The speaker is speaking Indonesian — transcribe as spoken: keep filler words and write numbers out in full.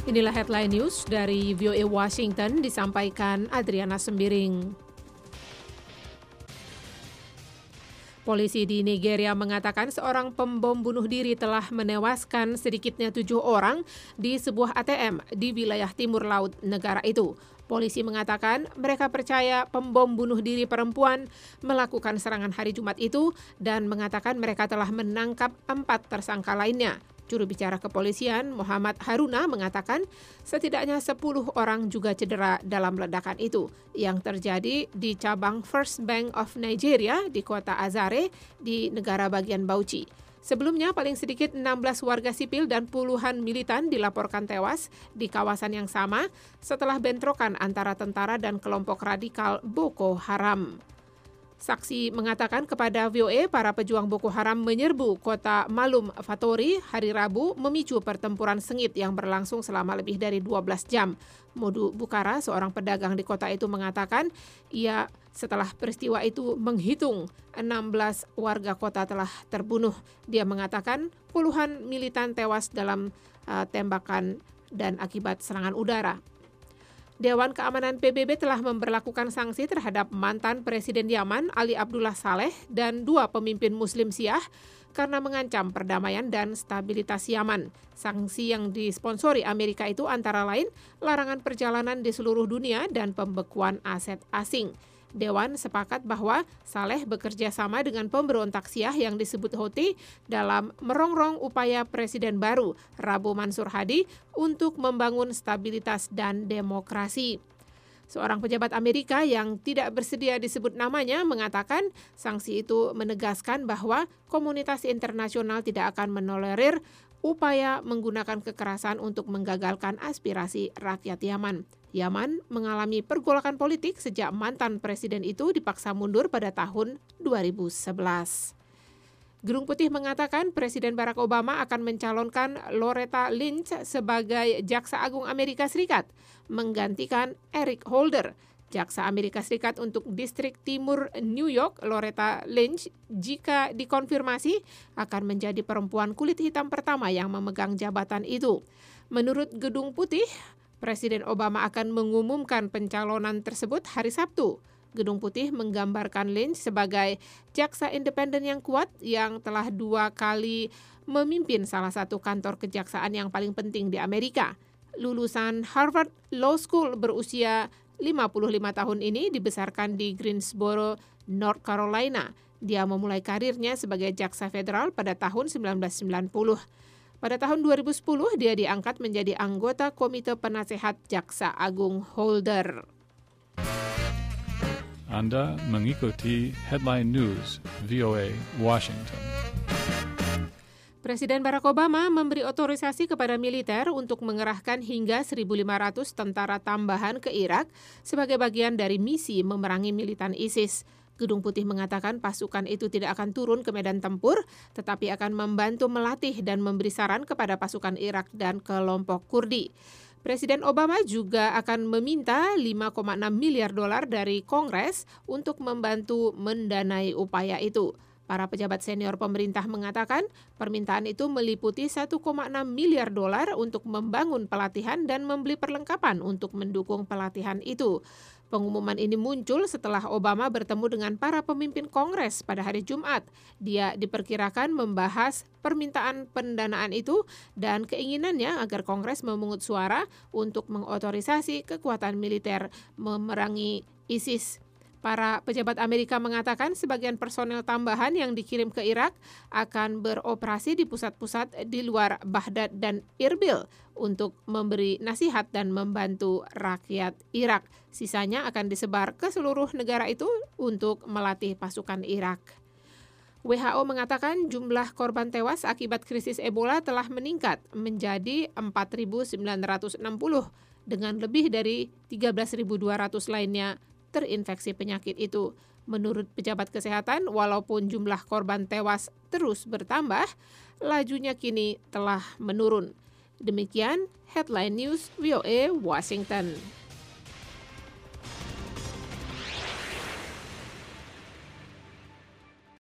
Inilah headline news dari V O A Washington, disampaikan Adriana Sembiring. Polisi di Nigeria mengatakan seorang pembom bunuh diri telah menewaskan sedikitnya tujuh orang di sebuah A T M di wilayah timur laut negara itu. Polisi mengatakan mereka percaya pembom bunuh diri perempuan melakukan serangan hari Jumat itu dan mengatakan mereka telah menangkap empat tersangka lainnya. Juru bicara kepolisian Muhammad Haruna mengatakan setidaknya sepuluh orang juga cedera dalam ledakan itu yang terjadi di cabang First Bank of Nigeria di kota Azare di negara bagian Bauchi. Sebelumnya paling sedikit enam belas warga sipil dan puluhan militan dilaporkan tewas di kawasan yang sama setelah bentrokan antara tentara dan kelompok radikal Boko Haram. Saksi mengatakan kepada V O A para pejuang Boko Haram menyerbu kota Malum Fatori hari Rabu memicu pertempuran sengit yang berlangsung selama lebih dari dua belas jam. Modu Bukara, seorang pedagang di kota itu mengatakan ia setelah peristiwa itu menghitung enam belas warga kota telah terbunuh. Dia mengatakan puluhan militan tewas dalam uh, tembakan dan akibat serangan udara. Dewan Keamanan P B B telah memberlakukan sanksi terhadap mantan Presiden Yaman Ali Abdullah Saleh dan dua pemimpin Muslim Syiah karena mengancam perdamaian dan stabilitas Yaman. Sanksi yang disponsori Amerika itu antara lain larangan perjalanan di seluruh dunia dan pembekuan aset asing. Dewan sepakat bahwa Saleh bekerja sama dengan pemberontak Syiah yang disebut Houthi dalam merongrong upaya Presiden baru, Rabu Mansur Hadi, untuk membangun stabilitas dan demokrasi. Seorang pejabat Amerika yang tidak bersedia disebut namanya mengatakan sanksi itu menegaskan bahwa komunitas internasional tidak akan menolerir upaya menggunakan kekerasan untuk menggagalkan aspirasi rakyat Yaman. Yaman mengalami pergolakan politik sejak mantan presiden itu dipaksa mundur pada tahun dua ribu sebelas. Gedung Putih mengatakan Presiden Barack Obama akan mencalonkan Loretta Lynch sebagai Jaksa Agung Amerika Serikat, menggantikan Eric Holder. Jaksa Amerika Serikat untuk Distrik Timur New York, Loretta Lynch, jika dikonfirmasi akan menjadi perempuan kulit hitam pertama yang memegang jabatan itu. Menurut Gedung Putih, Presiden Obama akan mengumumkan pencalonan tersebut hari Sabtu. Gedung Putih menggambarkan Lynch sebagai jaksa independen yang kuat yang telah dua kali memimpin salah satu kantor kejaksaan yang paling penting di Amerika. Lulusan Harvard Law School berusia lima puluh lima tahun ini dibesarkan di Greensboro, North Carolina. Dia memulai karirnya sebagai jaksa federal pada tahun sembilan belas sembilan puluh. Pada tahun dua ribu sepuluh, dia diangkat menjadi anggota Komite Penasehat Jaksa Agung Holder. Anda mengikuti Headline News V O A Washington. Presiden Barack Obama memberi otorisasi kepada militer untuk mengerahkan hingga seribu lima ratus tentara tambahan ke Irak sebagai bagian dari misi memerangi militan ISIS. Gedung Putih mengatakan pasukan itu tidak akan turun ke medan tempur, tetapi akan membantu melatih dan memberi saran kepada pasukan Irak dan kelompok Kurdi. Presiden Obama juga akan meminta lima koma enam miliar dolar dari Kongres untuk membantu mendanai upaya itu. Para pejabat senior pemerintah mengatakan permintaan itu meliputi satu koma enam miliar dolar untuk membangun pelatihan dan membeli perlengkapan untuk mendukung pelatihan itu. Pengumuman ini muncul setelah Obama bertemu dengan para pemimpin Kongres pada hari Jumat. Dia diperkirakan membahas permintaan pendanaan itu dan keinginannya agar Kongres memungut suara untuk mengotorisasi kekuatan militer memerangi ISIS. Para pejabat Amerika mengatakan sebagian personel tambahan yang dikirim ke Irak akan beroperasi di pusat-pusat di luar Baghdad dan Irbil untuk memberi nasihat dan membantu rakyat Irak. Sisanya akan disebar ke seluruh negara itu untuk melatih pasukan Irak. W H O mengatakan jumlah korban tewas akibat krisis Ebola telah meningkat menjadi empat ribu sembilan ratus enam puluh dengan lebih dari tiga belas ribu dua ratus lainnya terinfeksi penyakit itu. Menurut pejabat kesehatan, walaupun jumlah korban tewas terus bertambah, lajunya kini telah menurun. Demikian Headline News V O A Washington.